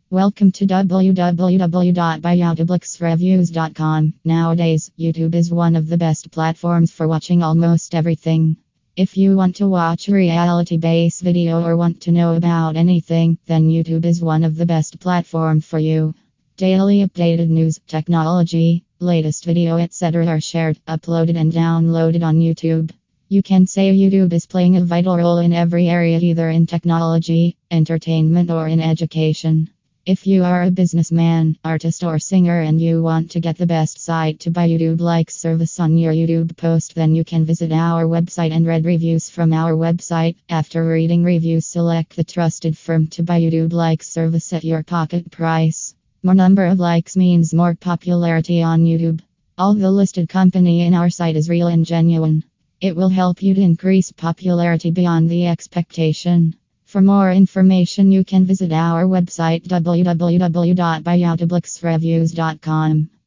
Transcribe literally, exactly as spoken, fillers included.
Welcome to w w w dot buy out oblix reviews dot com. Nowadays, YouTube is one of the best platforms for watching almost everything. If you want to watch a reality-based video or want to know about anything, then YouTube is one of the best platforms for you. Daily updated news, technology, latest video, et cetera are shared, uploaded and downloaded on YouTube. You can say YouTube is playing a vital role in every area, either in technology, entertainment, or in education. If you are a businessman, artist, or singer and you want to get the best site to buy YouTube likes service on your YouTube post, then you can visit our website and read reviews from our website. After reading reviews, select the trusted firm to buy YouTube likes service at your pocket price. More number of likes means more popularity on YouTube. All the listed company in our site is real and genuine. It will help you to increase popularity beyond the expectation. For more information, you can visit our website w w w dot buy out oblix reviews dot com.